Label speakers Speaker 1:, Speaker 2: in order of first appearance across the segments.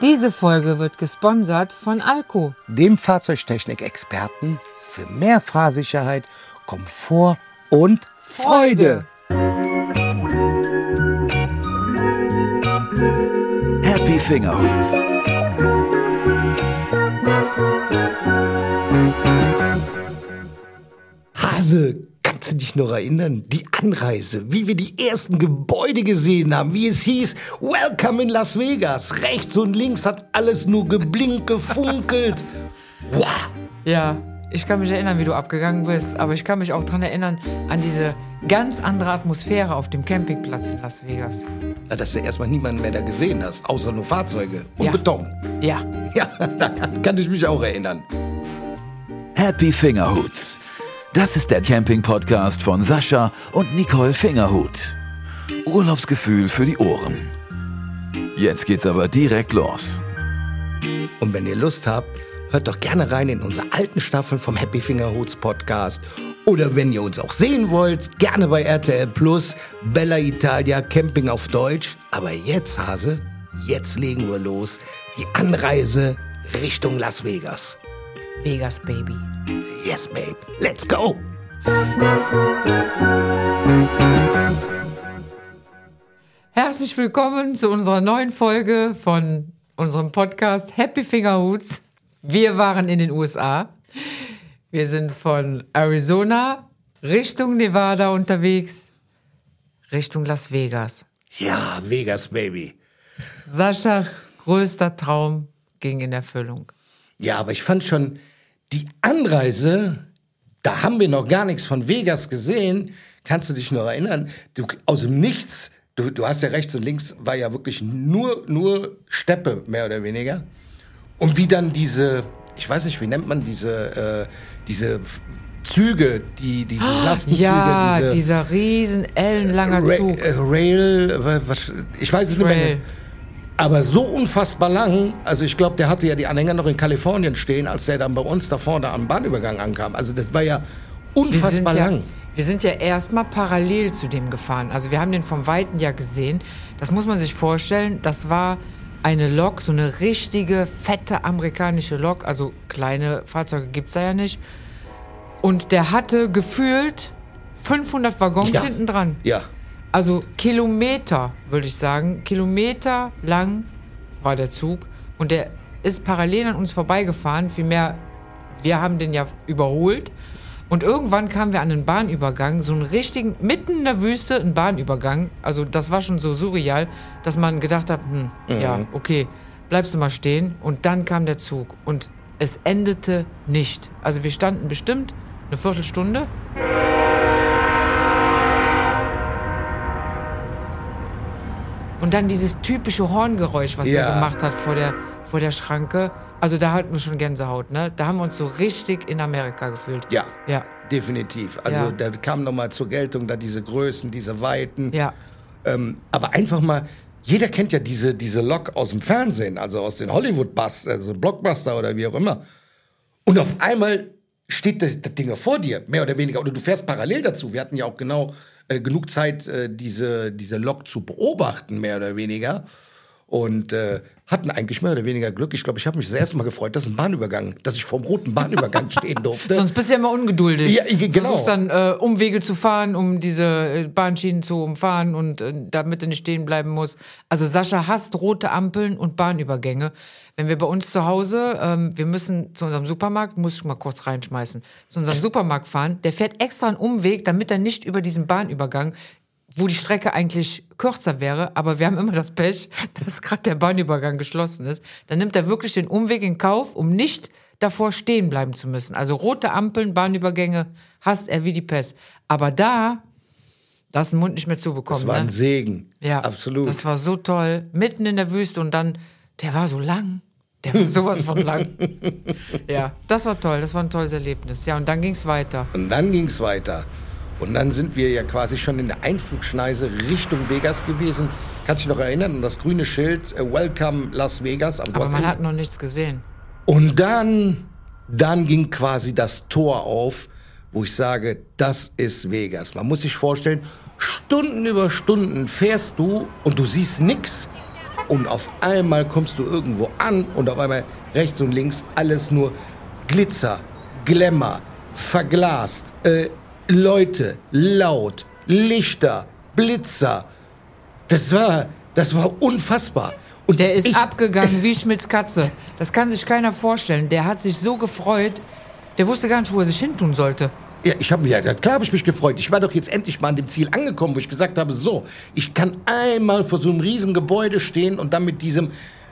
Speaker 1: Diese Folge wird gesponsert von Alco,
Speaker 2: dem Fahrzeugtechnik-Experten für mehr Fahrsicherheit, Komfort und Freude.
Speaker 3: Happy Fingerhoots.
Speaker 2: Hase, kannst du dich noch erinnern? Die Anreise, wie wir die ersten Gebäude gesehen haben, wie es hieß, Welcome in Las Vegas. Rechts und links hat alles nur geblinkt, gefunkelt. Wow.
Speaker 1: Ja, ich kann mich erinnern, wie du abgegangen bist, aber ich kann mich auch daran erinnern, an diese ganz andere Atmosphäre auf dem Campingplatz in Las Vegas.
Speaker 2: Ja, dass du erstmal niemanden mehr da gesehen hast, außer nur Fahrzeuge und
Speaker 1: Ja.
Speaker 2: Beton.
Speaker 1: Ja.
Speaker 2: Ja, da kann ich mich auch erinnern.
Speaker 3: Happy Fingerhoots. Das ist der Camping-Podcast von Sascha und Nicole Fingerhut. Urlaubsgefühl für die Ohren. Jetzt geht's aber direkt los.
Speaker 2: Und wenn ihr Lust habt, hört doch gerne rein in unsere alten Staffeln vom Happy Fingerhoots Podcast. Oder wenn ihr uns auch sehen wollt, gerne bei RTL Plus, Bella Italia, Camping auf Deutsch. Aber jetzt, Hase, jetzt legen wir los. Die Anreise Richtung Las Vegas.
Speaker 1: Vegas, Baby.
Speaker 2: Yes, babe. Let's go.
Speaker 1: Herzlich willkommen zu unserer neuen Folge von unserem Podcast Happy Fingerhoots. Wir waren in den USA. Wir sind von Arizona Richtung Nevada unterwegs, Richtung Las Vegas.
Speaker 2: Ja, Vegas, baby.
Speaker 1: Saschas größter Traum ging in Erfüllung.
Speaker 2: Ja, aber ich fand schon, die Anreise, da haben wir noch gar nichts von Vegas gesehen. Kannst du dich noch erinnern? Aus dem Nichts, du hast ja rechts und links, war ja wirklich nur Steppe, mehr oder weniger. Und wie dann diese, ich weiß nicht, wie nennt man diese Züge, diese Lastenzüge.
Speaker 1: Ja, dieser riesen ellenlanger Zug.
Speaker 2: Ich weiß es nicht mehr. Aber so unfassbar lang, also ich glaube, der hatte ja die Anhänger noch in Kalifornien stehen, als der dann bei uns da vorne am Bahnübergang ankam. Also das war ja unfassbar lang.
Speaker 1: Wir sind ja erstmal parallel zu dem gefahren. Also wir haben den vom Weiten ja gesehen. Das muss man sich vorstellen, das war eine Lok, so eine richtige, fette amerikanische Lok. Also kleine Fahrzeuge gibt's da ja nicht. Und der hatte gefühlt 500 Waggons hinten dran.
Speaker 2: Ja.
Speaker 1: Also Kilometer, würde ich sagen. Kilometer lang war der Zug. Und der ist parallel an uns vorbeigefahren. Vielmehr, wir haben den ja überholt. Und irgendwann kamen wir an einen Bahnübergang. So einen richtigen, mitten in der Wüste, ein Bahnübergang. Also das war schon so surreal, dass man gedacht hat, ja, okay, bleibst du mal stehen. Und dann kam der Zug. Und es endete nicht. Also wir standen bestimmt eine Viertelstunde. Und dann dieses typische Horngeräusch, was der gemacht hat vor der Schranke. Also da hatten wir schon Gänsehaut, ne? Da haben wir uns so richtig in Amerika gefühlt.
Speaker 2: Ja,
Speaker 1: ja.
Speaker 2: Definitiv. Also da kam nochmal zur Geltung, da diese Größen, diese Weiten.
Speaker 1: Ja.
Speaker 2: Aber einfach mal, jeder kennt ja diese Lok aus dem Fernsehen, also aus den Hollywood-Busters, also Blockbuster oder wie auch immer. Und auf einmal steht das Ding vor dir, mehr oder weniger. Oder du fährst parallel dazu. Wir hatten ja auch genug Zeit, diese Lok zu beobachten, mehr oder weniger. Und hatten eigentlich mehr oder weniger Glück. Ich glaube, ich habe mich das erste Mal gefreut, dass ich vom roten Bahnübergang stehen durfte.
Speaker 1: Sonst bist du ja immer ungeduldig.
Speaker 2: Ja, genau.
Speaker 1: Versuchst dann Umwege zu fahren, um diese Bahnschienen zu umfahren und damit du nicht stehen bleiben musst. Also Sascha hasst rote Ampeln und Bahnübergänge. Wenn wir bei uns zu Hause, wir müssen zu unserem Supermarkt, muss ich mal kurz reinschmeißen, zu unserem Supermarkt fahren, der fährt extra einen Umweg, damit er nicht über diesen Bahnübergang, wo die Strecke eigentlich kürzer wäre, aber wir haben immer das Pech, dass gerade der Bahnübergang geschlossen ist. Dann nimmt er wirklich den Umweg in Kauf, um nicht davor stehen bleiben zu müssen. Also rote Ampeln, Bahnübergänge hasst er wie die Pest. Aber da hast du den Mund nicht mehr zubekommen.
Speaker 2: Das war ein Segen.
Speaker 1: Ja,
Speaker 2: absolut.
Speaker 1: Das war so toll. Mitten in der Wüste und dann, der war so lang. Der war sowas von lang. Ja, das war toll. Das war ein tolles Erlebnis. Ja, und dann ging's weiter.
Speaker 2: Und dann sind wir ja quasi schon in der Einflugschneise Richtung Vegas gewesen. Kannst du dich noch erinnern an das grüne Schild Welcome Las Vegas?
Speaker 1: Aber man hat noch nichts gesehen.
Speaker 2: Und dann ging quasi das Tor auf, wo ich sage, das ist Vegas. Man muss sich vorstellen, Stunden über Stunden fährst du und du siehst nix. Und auf einmal kommst du irgendwo an und auf einmal rechts und links alles nur Glitzer, Glamour, verglast, Leute, laut, Lichter, Blitzer. Das war unfassbar. Und
Speaker 1: der ist abgegangen wie Schmidts Katze. Das kann sich keiner vorstellen. Der hat sich so gefreut, der wusste gar nicht, wo er sich hintun sollte.
Speaker 2: Ja, klar habe ich mich gefreut. Ich war doch jetzt endlich mal an dem Ziel angekommen, wo ich gesagt habe, so, ich kann einmal vor so einem riesen Gebäude stehen und dann mit diesem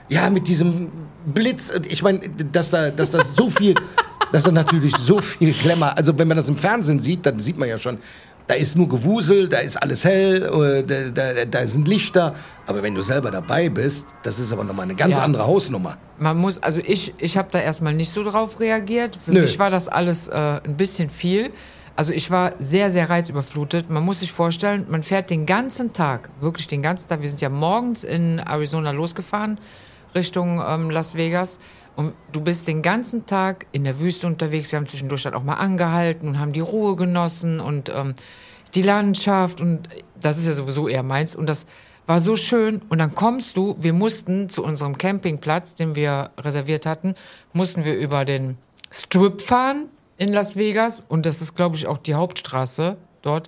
Speaker 2: Blitz, ich meine, dass da so viel, dass da natürlich so viel Glamour, also wenn man das im Fernsehen sieht, dann sieht man ja schon, da ist nur Gewusel, da ist alles hell, da sind Lichter. Aber wenn du selber dabei bist, das ist aber nochmal eine ganz andere Hausnummer.
Speaker 1: Man muss, also ich habe da erstmal nicht so drauf reagiert. Für mich war das alles ein bisschen viel. Also ich war sehr, sehr reizüberflutet. Man muss sich vorstellen, man fährt den ganzen Tag, wirklich den ganzen Tag. Wir sind ja morgens in Arizona losgefahren, Richtung Las Vegas. Und du bist den ganzen Tag in der Wüste unterwegs. Wir haben zwischendurch dann auch mal angehalten und haben die Ruhe genossen und die Landschaft. Und das ist ja sowieso eher meins. Und das war so schön. Und dann wir mussten zu unserem Campingplatz, den wir reserviert hatten, mussten wir über den Strip fahren in Las Vegas. Und das ist, glaube ich, auch die Hauptstraße dort.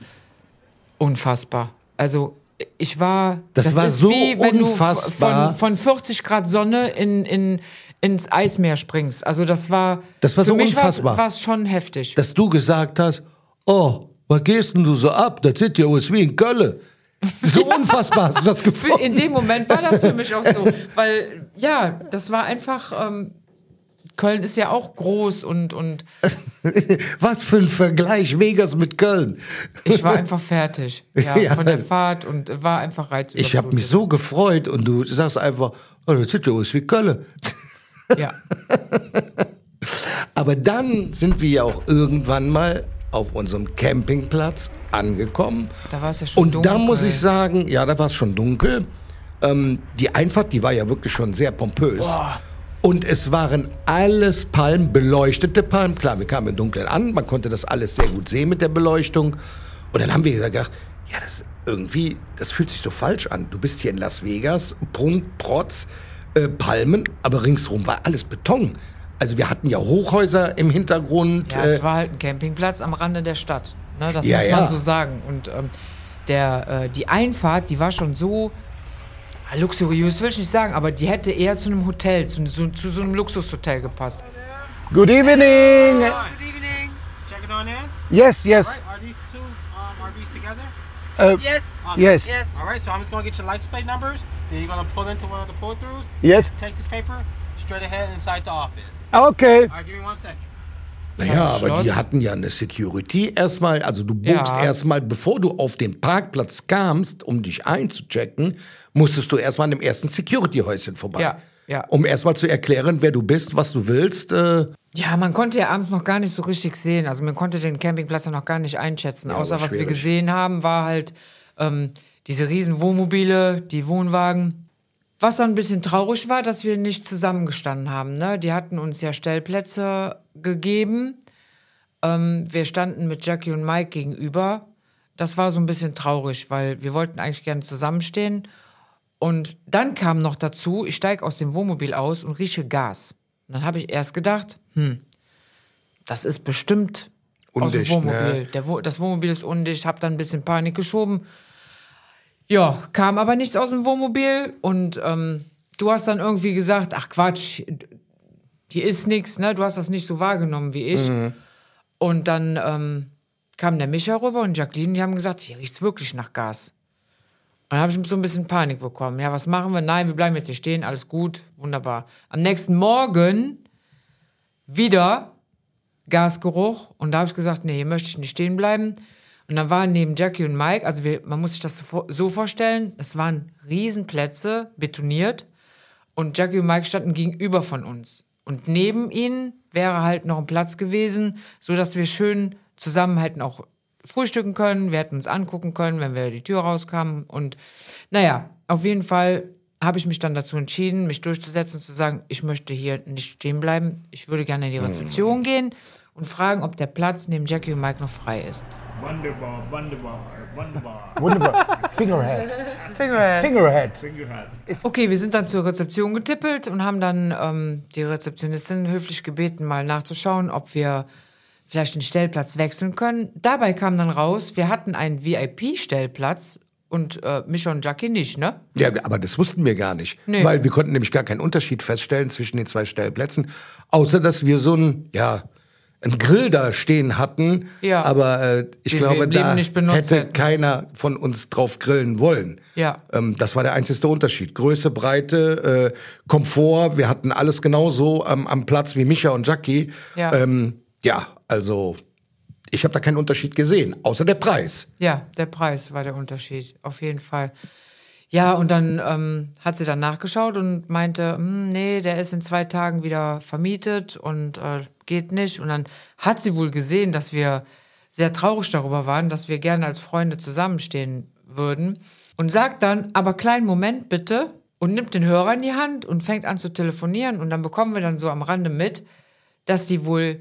Speaker 1: Unfassbar. Also ich war...
Speaker 2: Das war
Speaker 1: ist
Speaker 2: so
Speaker 1: wie, wenn
Speaker 2: unfassbar.
Speaker 1: Du von 40 Grad Sonne ins Eismeer springst. Also das war
Speaker 2: so
Speaker 1: für mich
Speaker 2: unfassbar.
Speaker 1: War es schon heftig.
Speaker 2: Dass du gesagt hast, oh, was gehst denn du so ab? Das sieht ja aus wie in Köln. So unfassbar hast du das gefunden.
Speaker 1: In dem Moment war das für mich auch so. Weil, ja, das war einfach... Köln ist ja auch groß und
Speaker 2: Was für ein Vergleich, Vegas mit Köln.
Speaker 1: Ich war einfach fertig, von der Fahrt und war einfach reizüberflutet.
Speaker 2: Ich habe mich so gefreut und du sagst einfach, oh, das sieht ja aus wie Köln.
Speaker 1: Ja.
Speaker 2: Aber dann sind wir ja auch irgendwann mal auf unserem Campingplatz angekommen.
Speaker 1: Da war es ja schon dunkel.
Speaker 2: Und da muss ich sagen, ja, da war es schon dunkel. Die Einfahrt, die war ja wirklich schon sehr pompös.
Speaker 1: Boah.
Speaker 2: Und es waren alles Palmen, beleuchtete Palmen. Klar, wir kamen im Dunkeln an, man konnte das alles sehr gut sehen mit der Beleuchtung. Und dann haben wir gedacht, ja, das fühlt sich so falsch an. Du bist hier in Las Vegas, Prunk, Protz, Palmen, aber ringsherum war alles Beton. Also wir hatten ja Hochhäuser im Hintergrund.
Speaker 1: Ja, es war halt ein Campingplatz am Rande der Stadt. Ne, das muss man so sagen. Und die Einfahrt, die war schon so... luxuriös will ich nicht sagen, aber die hätte eher zu einem Hotel, zu so einem Luxushotel gepasst.
Speaker 4: Good evening.
Speaker 5: Good evening. Check it on in.
Speaker 4: Yes, yes.
Speaker 5: All right, are these two RVs together?
Speaker 4: Yes.
Speaker 5: Awesome.
Speaker 4: Yes.
Speaker 5: All right, so I'm just going to get your license plate numbers. Then you're going to pull into one of the pull-throughs.
Speaker 4: Yes.
Speaker 5: Take this paper straight ahead inside the office.
Speaker 4: Okay.
Speaker 5: All right, give me 1 second.
Speaker 2: Naja, aber die hatten ja eine Security erstmal, also du buchst erstmal, bevor du auf den Parkplatz kamst, um dich einzuchecken, musstest du erstmal an dem ersten Security-Häuschen vorbei.
Speaker 1: Ja.
Speaker 2: Um erstmal zu erklären, wer du bist, was du willst.
Speaker 1: Ja, man konnte ja abends noch gar nicht so richtig sehen, also man konnte den Campingplatz ja noch gar nicht einschätzen, außer was wir gesehen haben, war halt diese riesen Wohnmobile, die Wohnwagen. Was dann ein bisschen traurig war, dass wir nicht zusammengestanden haben. Ne? Die hatten uns ja Stellplätze gegeben. Wir standen mit Jackie und Mike gegenüber. Das war so ein bisschen traurig, weil wir wollten eigentlich gerne zusammenstehen. Und dann kam noch dazu, ich steige aus dem Wohnmobil aus und rieche Gas. Und dann habe ich erst gedacht, das ist bestimmt
Speaker 2: undicht,
Speaker 1: aus dem Wohnmobil.
Speaker 2: Ne?
Speaker 1: Das Wohnmobil ist undicht, habe dann ein bisschen Panik geschoben. Ja, kam aber nichts aus dem Wohnmobil und du hast dann irgendwie gesagt, ach Quatsch, hier ist nichts, ne? Du hast das nicht so wahrgenommen wie ich. Mhm. Und dann kam der Micha rüber und Jacqueline, die haben gesagt, hier riecht's wirklich nach Gas. Und dann habe ich so ein bisschen Panik bekommen. Ja, was machen wir? Nein, wir bleiben jetzt hier stehen, alles gut, wunderbar. Am nächsten Morgen wieder Gasgeruch und da habe ich gesagt, nee, hier möchte ich nicht stehen bleiben. Und dann waren neben Jackie und Mike, also man muss sich das so vorstellen, es waren Riesenplätze, betoniert und Jackie und Mike standen gegenüber von uns. Und neben ihnen wäre halt noch ein Platz gewesen, sodass wir schön zusammen hätten auch frühstücken können, wir hätten uns angucken können, wenn wir die Tür rauskamen. Und naja, auf jeden Fall habe ich mich dann dazu entschieden, mich durchzusetzen und zu sagen, ich möchte hier nicht stehen bleiben, ich würde gerne in die Rezeption gehen und fragen, ob der Platz neben Jackie und Mike noch frei ist.
Speaker 2: Wunderbar. Fingerhead.
Speaker 1: Okay, wir sind dann zur Rezeption getippelt und haben dann die Rezeptionistin höflich gebeten, mal nachzuschauen, ob wir vielleicht den Stellplatz wechseln können. Dabei kam dann raus, wir hatten einen VIP-Stellplatz und Mischa und Jackie nicht, ne?
Speaker 2: Ja, aber das wussten wir gar nicht.
Speaker 1: Nee.
Speaker 2: Weil wir konnten nämlich gar keinen Unterschied feststellen zwischen den 2 Stellplätzen. Außer, dass wir so einen Grill da stehen hatten.
Speaker 1: Ja.
Speaker 2: Aber ich
Speaker 1: Den wir
Speaker 2: glaube,
Speaker 1: im Leben
Speaker 2: da
Speaker 1: nicht benutzt
Speaker 2: hätte
Speaker 1: hätten.
Speaker 2: keiner von uns drauf grillen wollen.
Speaker 1: Ja.
Speaker 2: Das war der einzige Unterschied. Größe, Breite, Komfort. Wir hatten alles genauso am Platz wie Mischa und Jackie.
Speaker 1: Ja.
Speaker 2: Also ich habe da keinen Unterschied gesehen, außer der Preis.
Speaker 1: Ja, der Preis war der Unterschied, auf jeden Fall. Ja, und dann hat sie dann nachgeschaut und meinte, nee, der ist in 2 Tagen wieder vermietet und geht nicht. Und dann hat sie wohl gesehen, dass wir sehr traurig darüber waren, dass wir gerne als Freunde zusammenstehen würden. Und sagt dann, aber kleinen Moment bitte, und nimmt den Hörer in die Hand und fängt an zu telefonieren. Und dann bekommen wir dann so am Rande mit, dass die wohl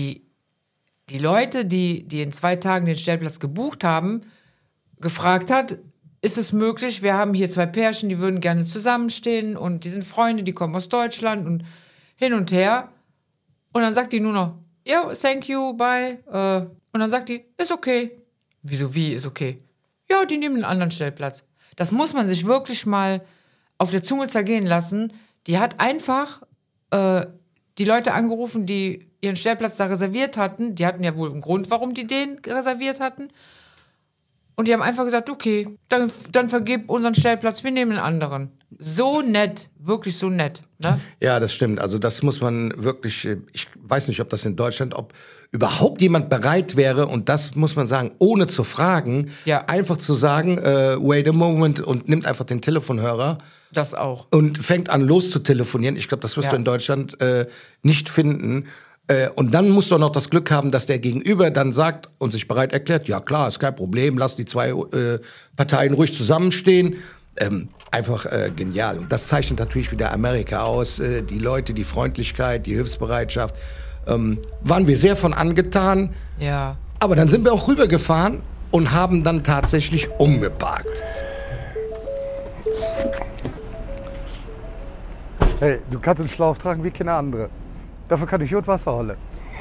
Speaker 1: die Leute, die in 2 Tagen den Stellplatz gebucht haben, gefragt hat, ist es möglich, wir haben hier 2 Pärchen, die würden gerne zusammenstehen und die sind Freunde, die kommen aus Deutschland und hin und her. Und dann sagt die nur noch, ja, thank you, bye. Und dann sagt die, ist okay. Wieso, wie, ist okay? Ja, die nehmen einen anderen Stellplatz. Das muss man sich wirklich mal auf der Zunge zergehen lassen. Die hat einfach die Leute angerufen, die ihren Stellplatz da reserviert hatten. Die hatten ja wohl einen Grund, warum die den reserviert hatten. Und die haben einfach gesagt, okay, dann vergib unseren Stellplatz, wir nehmen einen anderen. So nett, wirklich so nett. Ne?
Speaker 2: Ja, das stimmt. Also das muss man wirklich, ich weiß nicht, ob das in Deutschland, ob überhaupt jemand bereit wäre, und das muss man sagen, ohne zu fragen, einfach zu sagen, wait a moment, und nimmt einfach den Telefonhörer.
Speaker 1: Das auch.
Speaker 2: Und fängt an loszutelefonieren. Ich glaube, das wirst du in Deutschland nicht finden. Und dann musst du auch noch das Glück haben, dass der Gegenüber dann sagt und sich bereit erklärt, ja klar, ist kein Problem, lass die 2 Parteien ruhig zusammenstehen. Einfach genial. Und das zeichnet natürlich wieder Amerika aus. Die Leute, die Freundlichkeit, die Hilfsbereitschaft. Waren wir sehr von angetan.
Speaker 1: Ja.
Speaker 2: Aber dann sind wir auch rübergefahren und haben dann tatsächlich umgeparkt.
Speaker 4: Hey, du kannst einen Schlauch tragen wie keine andere. Dafür kann ich gut Wasser holen.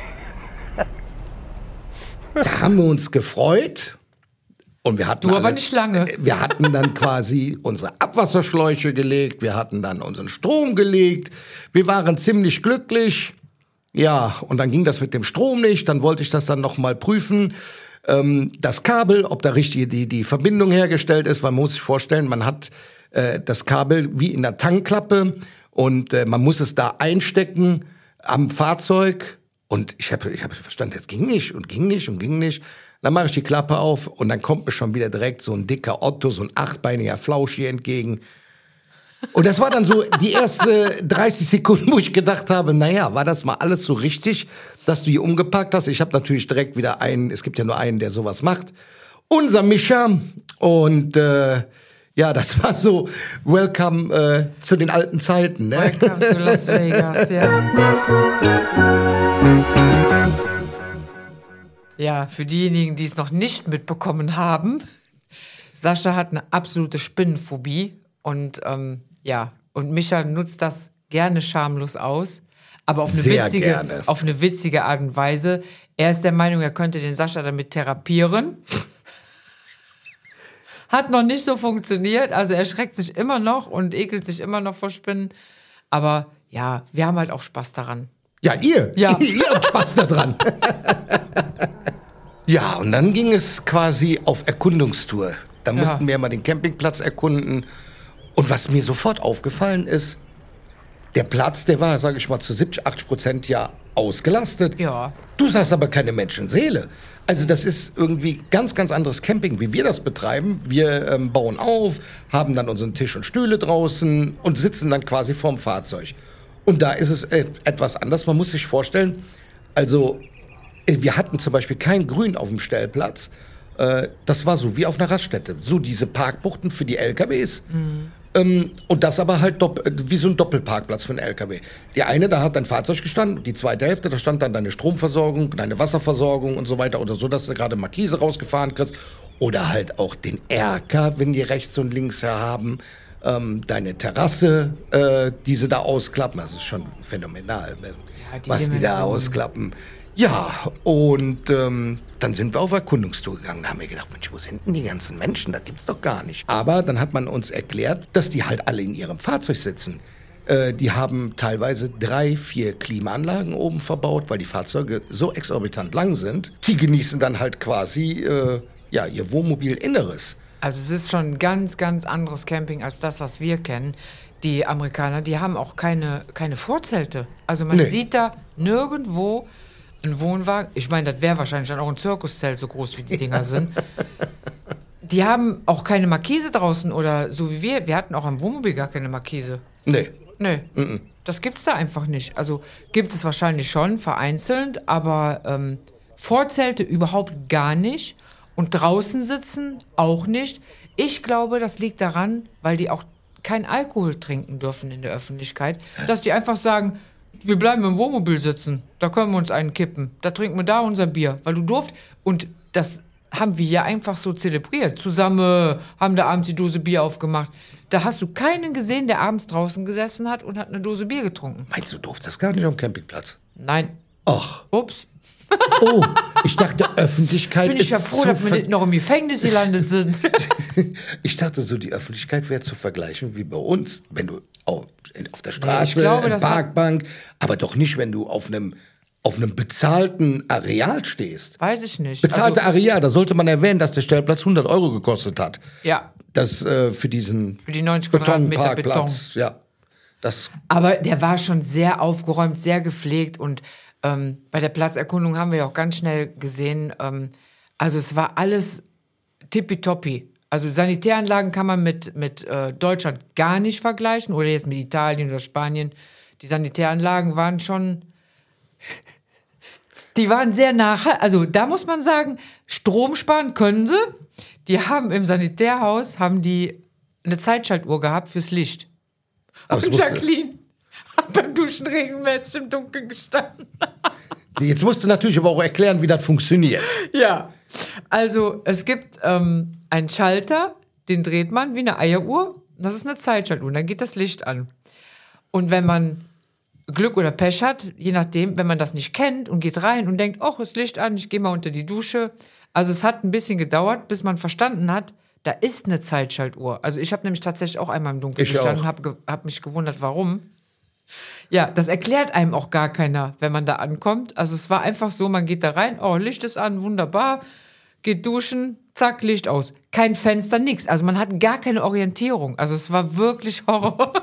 Speaker 2: Da haben wir uns gefreut. Und wir hatten
Speaker 1: aber nicht lange.
Speaker 2: Wir hatten dann quasi unsere Abwasserschläuche gelegt, wir hatten dann unseren Strom gelegt, wir waren ziemlich glücklich. Ja, und dann ging das mit dem Strom nicht, dann wollte ich das dann noch mal prüfen, das Kabel, ob da richtig die Verbindung hergestellt ist, weil man muss sich vorstellen, man hat das Kabel wie in der Tankklappe und man muss es da einstecken am Fahrzeug. Und ich hab verstanden, das ging nicht. Dann mache ich die Klappe auf und dann kommt mir schon wieder direkt so ein dicker Otto, so ein 8-beiniger Flausch hier entgegen. Und das war dann so die erste 30 Sekunden, wo ich gedacht habe, naja, war das mal alles so richtig, dass du hier umgepackt hast? Ich habe natürlich direkt wieder es gibt ja nur einen, der sowas macht, unser Mischa. Und das war so Welcome zu den alten Zeiten. Ne?
Speaker 1: Welcome to Las Vegas, ja. Ja, für diejenigen, die es noch nicht mitbekommen haben, Sascha hat eine absolute Spinnenphobie und und Mischa nutzt das gerne schamlos aus, aber auf eine witzige Art und Weise. Er ist der Meinung, er könnte den Sascha damit therapieren. Hat noch nicht so funktioniert, also er schreckt sich immer noch und ekelt sich immer noch vor Spinnen. Aber ja, wir haben halt auch Spaß daran.
Speaker 2: Ja, ihr habt Spaß daran. Ja, und dann ging es quasi auf Erkundungstour. Da mussten wir mal den Campingplatz erkunden. Und was mir sofort aufgefallen ist, der Platz, der war, sage ich mal, zu 70-80% ja ausgelastet.
Speaker 1: Ja.
Speaker 2: Du sahst aber keine Menschenseele. Also das ist irgendwie ganz, ganz anderes Camping, wie wir das betreiben. Wir bauen auf, haben dann unseren Tisch und Stühle draußen und sitzen dann quasi vorm Fahrzeug. Und da ist es etwas anders. Man muss sich vorstellen, also wir hatten zum Beispiel kein Grün auf dem Stellplatz. Das war so wie auf einer Raststätte. So diese Parkbuchten für die LKWs. Und das aber halt wie so ein Doppelparkplatz für einen LKW. Die eine, da hat dein Fahrzeug gestanden, die zweite Hälfte, da stand dann deine Stromversorgung, deine Wasserversorgung und so weiter oder so, dass du gerade Markise rausgefahren kriegst. Oder halt auch den Erker, wenn die rechts und links her haben. Deine Terrasse, die sie da ausklappen. Das ist schon phänomenal, was die da ausklappen. Ja, und dann sind wir auf Erkundungstour gegangen. Da haben wir gedacht, Mensch, wo sind denn die ganzen Menschen? Das gibt's doch gar nicht. Aber dann hat man uns erklärt, dass die halt alle in ihrem Fahrzeug sitzen. Die haben teilweise 3, 4 Klimaanlagen oben verbaut, weil die Fahrzeuge so exorbitant lang sind. Die genießen dann halt quasi ihr Wohnmobil-Inneres.
Speaker 1: Also es ist schon ein ganz, ganz anderes Camping als das, was wir kennen. Die Amerikaner, die haben auch keine Vorzelte. Also man sieht da nirgendwo ein Wohnwagen. Ich meine, das wäre wahrscheinlich dann auch ein Zirkuszelt, so groß wie die Dinger sind. Die haben auch keine Markise draußen oder so wie wir. Wir hatten auch am Wohnmobil gar keine Markise.
Speaker 2: Nee.
Speaker 1: Das gibt's da einfach nicht. Also gibt es wahrscheinlich schon, vereinzelt, aber Vorzelte überhaupt gar nicht. Und draußen sitzen auch nicht. Ich glaube, das liegt daran, weil die auch kein Alkohol trinken dürfen in der Öffentlichkeit, dass die einfach sagen, wir bleiben im Wohnmobil sitzen, da können wir uns einen kippen, da trinken wir da unser Bier, weil du durft. Und das haben wir ja einfach so zelebriert. Zusammen haben da abends die Dose Bier aufgemacht. Da hast du keinen gesehen, der abends draußen gesessen hat und hat eine Dose Bier getrunken.
Speaker 2: Meinst du, durftest das gar nicht am Campingplatz?
Speaker 1: Nein.
Speaker 2: Ach.
Speaker 1: Ups.
Speaker 2: Oh, ich dachte, Öffentlichkeit
Speaker 1: Bin ich ja froh, dass wir nicht noch im Gefängnis gelandet sind.
Speaker 2: Ich dachte so, die Öffentlichkeit wäre zu vergleichen wie bei uns, wenn du auf der Straße, in Parkbank, aber doch nicht, wenn du auf einem bezahlten Areal stehst.
Speaker 1: Weiß ich nicht.
Speaker 2: Bezahlte Areal, da sollte man erwähnen, dass der Stellplatz 100 € gekostet hat.
Speaker 1: Ja.
Speaker 2: Das für diesen
Speaker 1: für die 90 Quadratmeter
Speaker 2: Betonparkplatz.
Speaker 1: Beton.
Speaker 2: Ja. Das.
Speaker 1: Aber der war schon sehr aufgeräumt, sehr gepflegt und bei der Platzerkundung haben wir ja auch ganz schnell gesehen, also es war alles tippitoppi. Also Sanitäranlagen kann man mit Deutschland gar nicht vergleichen oder jetzt mit Italien oder Spanien. Die Sanitäranlagen waren schon, die waren sehr also da muss man sagen, Strom sparen können sie. Die haben im Sanitärhaus, eine Zeitschaltuhr gehabt fürs Licht.
Speaker 2: Aber
Speaker 1: und Jacqueline hat beim Duschen regelmäßig im Dunkeln gestanden.
Speaker 2: Jetzt musst du natürlich aber auch erklären, wie das funktioniert.
Speaker 1: Ja, also es gibt einen Schalter, den dreht man wie eine Eieruhr. Das ist eine Zeitschaltuhr, dann geht das Licht an. Und wenn man Glück oder Pech hat, je nachdem, wenn man das nicht kennt und geht rein und denkt, ach, ist Licht an, ich gehe mal unter die Dusche. Also es hat ein bisschen gedauert, bis man verstanden hat, da ist eine Zeitschaltuhr. Also ich habe nämlich tatsächlich auch einmal im Dunkeln gestanden, hab mich gewundert, warum. Ja, das erklärt einem auch gar keiner, wenn man da ankommt. Also es war einfach so, man geht da rein, oh, Licht ist an, wunderbar, geht duschen, zack, Licht aus. Kein Fenster, nix. Also man hat gar keine Orientierung. Also es war wirklich Horror.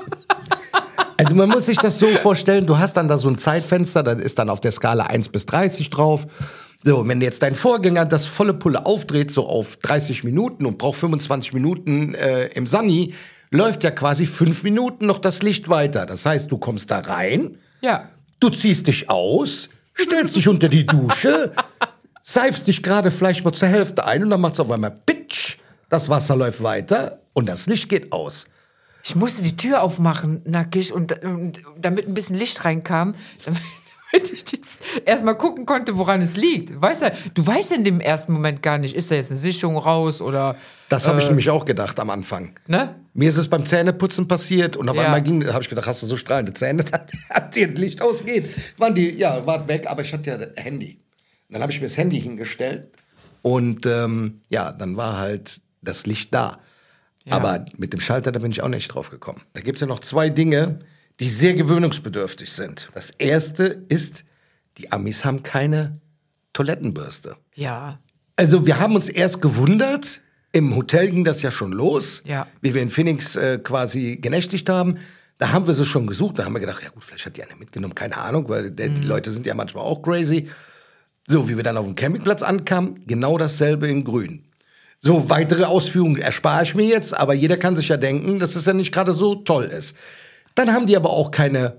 Speaker 2: Also man muss sich das so vorstellen, du hast dann da so ein Zeitfenster, da ist dann auf der Skala 1 bis 30 drauf. So, wenn jetzt dein Vorgänger das volle Pulle aufdreht, so auf 30 Minuten und braucht 25 Minuten im Sunny, läuft ja quasi 5 Minuten noch das Licht weiter. Das heißt, du kommst da rein, du ziehst dich aus, stellst dich unter die Dusche, seifst dich gerade vielleicht mal zur Hälfte ein und dann macht's auf einmal Pitsch, das Wasser läuft weiter und das Licht geht aus.
Speaker 1: Ich musste die Tür aufmachen, nackig, und damit ein bisschen Licht reinkam, damit ich erstmal gucken konnte, woran es liegt. Du weißt ja in dem ersten Moment gar nicht, ist da jetzt eine Sicherung raus oder...
Speaker 2: Das habe ich nämlich auch gedacht am Anfang.
Speaker 1: Ne?
Speaker 2: Mir ist es beim Zähneputzen passiert und auf einmal habe ich gedacht, hast du so strahlende Zähne, hat dir Licht ausgeht. Waren weg, aber ich hatte ja das Handy. Und dann habe ich mir das Handy hingestellt und dann war halt das Licht da. Ja. Aber mit dem Schalter, da bin ich auch nicht drauf gekommen. Da gibt es ja noch 2 Dinge, die sehr gewöhnungsbedürftig sind. Das erste ist, die Amis haben keine Toilettenbürste.
Speaker 1: Ja.
Speaker 2: Also wir haben uns erst gewundert, im Hotel ging das ja schon los, wie wir in Phoenix quasi genächtigt haben. Da haben wir sie schon gesucht, da haben wir gedacht, ja gut, vielleicht hat die eine mitgenommen, keine Ahnung, weil die Leute sind ja manchmal auch crazy. So, wie wir dann auf dem Campingplatz ankamen, genau dasselbe in Grün. So, weitere Ausführungen erspare ich mir jetzt, aber jeder kann sich ja denken, dass es ja nicht gerade so toll ist. Dann haben die aber auch keine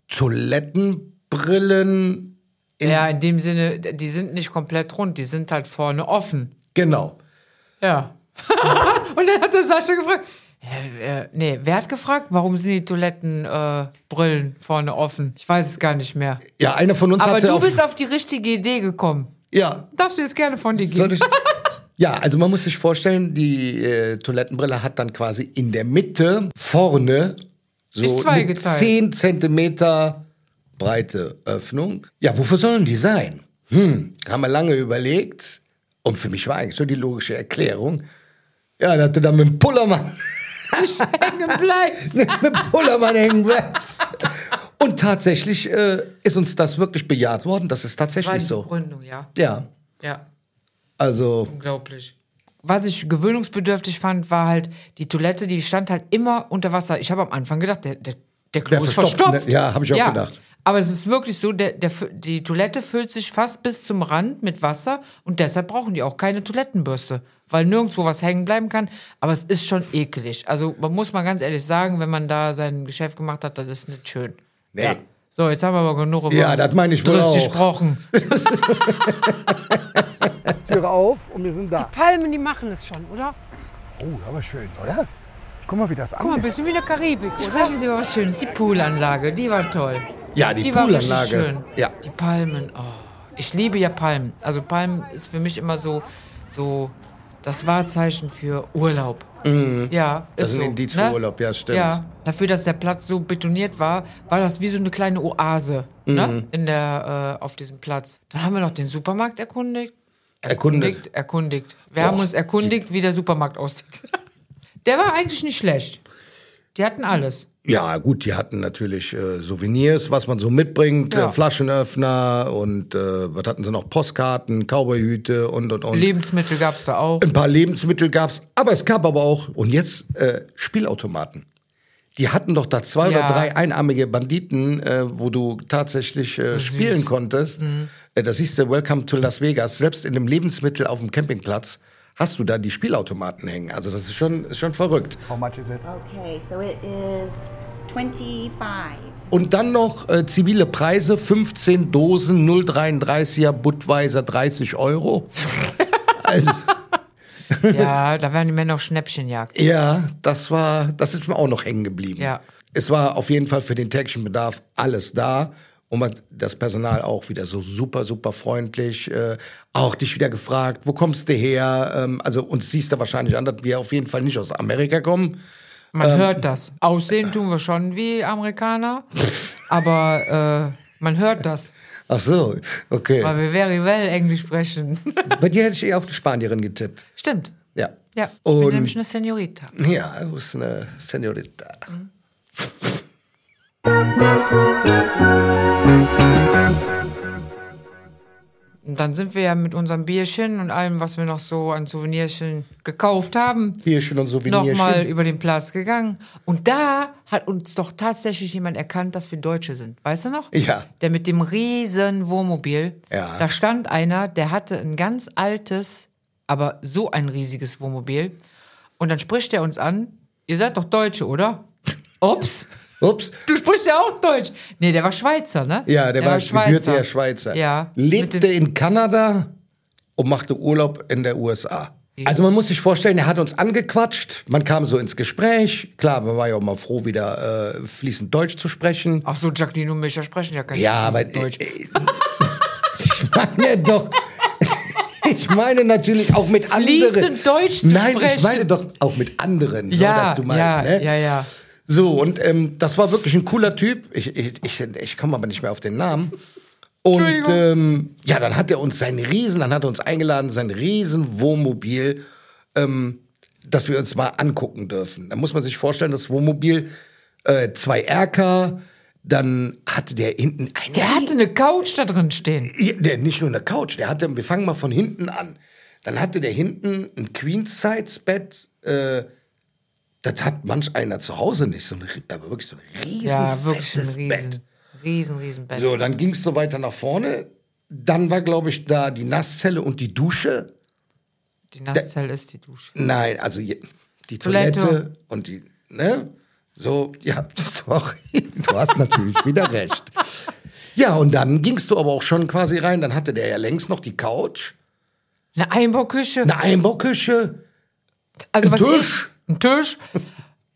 Speaker 2: Toilettenbrillen.
Speaker 1: Ja, in dem Sinne, die sind nicht komplett rund, die sind halt vorne offen.
Speaker 2: Genau.
Speaker 1: Ja. Und dann hat der Sascha gefragt, Nee, wer hat gefragt, warum sind die Toilettenbrillen vorne offen? Ich weiß es gar nicht mehr.
Speaker 2: Ja, einer von uns
Speaker 1: Aber
Speaker 2: hatte
Speaker 1: du bist auf die richtige Idee gekommen.
Speaker 2: Ja.
Speaker 1: Darfst du jetzt gerne von dir
Speaker 2: Soll
Speaker 1: geben?
Speaker 2: Ja, also man muss sich vorstellen, die Toilettenbrille hat dann quasi in der Mitte vorne so
Speaker 1: Ist
Speaker 2: eine
Speaker 1: zweigeteilt.
Speaker 2: 10 Zentimeter breite Öffnung. Ja, wofür sollen die sein? Haben wir lange überlegt. Und für mich war eigentlich so die logische Erklärung. Ja, dass du dann mit dem Pullermann
Speaker 1: Hängen bleibst.
Speaker 2: mit dem Pullermann hängen bleibst. Und tatsächlich ist uns das wirklich bejaht worden. Das ist
Speaker 1: Das war
Speaker 2: tatsächlich
Speaker 1: die
Speaker 2: so.
Speaker 1: Begründung, ja.
Speaker 2: Ja,
Speaker 1: Ja,
Speaker 2: also
Speaker 1: unglaublich. Was ich gewöhnungsbedürftig fand, war halt die Toilette, die stand halt immer unter Wasser. Ich habe am Anfang gedacht, der Klo
Speaker 2: Der
Speaker 1: ist
Speaker 2: verstopft,
Speaker 1: verstopft.
Speaker 2: ne? Ja, hab ich auch gedacht.
Speaker 1: Aber es ist wirklich so, die Toilette füllt sich fast bis zum Rand mit Wasser und deshalb brauchen die auch keine Toilettenbürste, weil nirgendwo was hängen bleiben kann. Aber es ist schon ekelig. Also man muss mal ganz ehrlich sagen, wenn man da sein Geschäft gemacht hat, das ist nicht schön.
Speaker 2: Nee.
Speaker 1: Ja. So, jetzt haben wir aber genug über
Speaker 2: Ja, das meine ich wohl
Speaker 1: Driss
Speaker 2: auch.
Speaker 1: gesprochen.
Speaker 4: Türe auf und wir sind da.
Speaker 6: Palmen, die machen es schon, oder?
Speaker 4: Oh, aber schön, oder? Guck mal, wie das
Speaker 6: Guck mal, ein
Speaker 4: angeht.
Speaker 6: bisschen wie in der Karibik, oder?
Speaker 1: Sprechen Sie über was Schönes. Die Poolanlage, die war toll.
Speaker 2: Ja, die
Speaker 1: war richtig
Speaker 2: Poolanlage.
Speaker 1: schön.
Speaker 2: Ja.
Speaker 1: Die Palmen, oh. Ich liebe ja Palmen. Also Palmen ist für mich immer so das Wahrzeichen für Urlaub. Ja,
Speaker 2: Das
Speaker 1: ist
Speaker 2: ist ein
Speaker 1: so,
Speaker 2: Indiz
Speaker 1: ne?
Speaker 2: für Urlaub, ja, stimmt.
Speaker 1: Ja, dafür, dass der Platz so betoniert war, war das wie so eine kleine Oase, ne? auf diesem Platz. Dann haben wir noch den Supermarkt erkundigt. Erkundigt. Wir haben uns erkundigt, wie der Supermarkt aussieht. Der war eigentlich nicht schlecht. Die hatten alles.
Speaker 2: Ja, gut, die hatten natürlich Souvenirs, was man so mitbringt,
Speaker 1: Ja.
Speaker 2: Flaschenöffner und was hatten sie noch? Postkarten, Cowboyhüte und.
Speaker 1: Lebensmittel gab's da auch.
Speaker 2: Ein paar Lebensmittel gab's, aber es gab aber auch, und jetzt Spielautomaten. Die hatten doch da 2 oder
Speaker 1: Ja.
Speaker 2: 3 einarmige Banditen, wo du tatsächlich spielen konntest. Da siehst du, Welcome to Las Vegas. Selbst in dem Lebensmittel auf dem Campingplatz hast du da die Spielautomaten hängen. Also das ist schon verrückt.
Speaker 4: How much is it?
Speaker 7: Okay, so it is 25.
Speaker 2: Und dann noch zivile Preise, 15 Dosen 0,33er Budweiser 30 €. Also,
Speaker 1: Ja, da werden die Männer auf Schnäppchenjagd.
Speaker 2: ja, das ist mir auch noch hängen geblieben.
Speaker 1: Ja.
Speaker 2: Es war auf jeden Fall für den täglichen Bedarf alles da. Und das Personal auch wieder so super, super freundlich. Auch dich wieder gefragt, wo kommst du her? Also uns siehst du wahrscheinlich an, dass wir auf jeden Fall nicht aus Amerika kommen.
Speaker 1: Man hört das. Aussehen tun wir schon wie Amerikaner, aber man hört das,
Speaker 2: Ach so, okay.
Speaker 1: weil wir very well Englisch sprechen.
Speaker 2: Bei dir hätte ich eher auf eine Spanierin getippt.
Speaker 1: Stimmt.
Speaker 2: Ja.
Speaker 1: Ja, ich bin
Speaker 2: Und
Speaker 1: nämlich eine Senorita.
Speaker 2: ja, du bist eine Senorita.
Speaker 1: Und dann sind wir ja mit unserem Bierchen und allem, was wir noch so an Souvenirchen gekauft haben,
Speaker 2: Bierchen und Souvenirchen.
Speaker 1: nochmal über den Platz gegangen. Und da hat uns doch tatsächlich jemand erkannt, dass wir Deutsche sind. Weißt du noch?
Speaker 2: Ja.
Speaker 1: Der mit dem riesen Wohnmobil.
Speaker 2: Ja.
Speaker 1: Da stand einer, der hatte ein ganz altes, aber so ein riesiges Wohnmobil. Und dann spricht er uns an, ihr seid doch Deutsche, oder? Ups.
Speaker 2: Ups.
Speaker 1: Du sprichst ja auch Deutsch. Nee, der war Schweizer, ne?
Speaker 2: Ja, der war gebürtiger Schweizer.
Speaker 1: Ja.
Speaker 2: Lebte in Kanada und machte Urlaub in der USA. Also man muss sich vorstellen, er hat uns angequatscht, man kam so ins Gespräch. Klar, man war ja auch mal froh, wieder fließend Deutsch zu sprechen.
Speaker 1: Ach so, Jacqueline und Micha sprechen ja kein
Speaker 2: Ja, aber
Speaker 1: fließend Deutsch.
Speaker 2: ich meine doch, ich meine natürlich auch mit anderen.
Speaker 1: Fließend Deutsch zu
Speaker 2: Nein,
Speaker 1: sprechen.
Speaker 2: ich meine doch auch mit anderen. So, dass du meinst, ne?
Speaker 1: ja.
Speaker 2: So, und das war wirklich ein cooler Typ. Ich komme aber nicht mehr auf den Namen. Und ja, dann hat er uns eingeladen, sein riesen Wohnmobil, dass wir uns mal angucken dürfen. Da muss man sich vorstellen, das Wohnmobil, 2 Erker, dann hatte der hinten
Speaker 1: Der hatte eine Couch da drin stehen.
Speaker 2: der nicht nur eine Couch, wir fangen mal von hinten an. Dann hatte der hinten ein Queen-Size-Bett, das hat manch einer zu Hause nicht, aber wirklich so ein riesen
Speaker 1: Ja, wirklich ein
Speaker 2: fettes Bett.
Speaker 1: riesen Bett.
Speaker 2: So, dann ging es so weiter nach vorne. Dann war, glaube ich, da die Nasszelle und die Dusche.
Speaker 1: Die Nasszelle ist die Dusche.
Speaker 2: Nein, also die
Speaker 1: Toilette.
Speaker 2: Toilette und die, ne? So, ja, sorry, du hast natürlich wieder recht. Ja, und dann gingst du aber auch schon quasi rein. Dann hatte der ja längst noch die Couch,
Speaker 1: Eine Einbauküche.
Speaker 2: eine Einbauküche,
Speaker 1: Also
Speaker 2: ein
Speaker 1: was
Speaker 2: Tisch.
Speaker 1: Ein Tisch.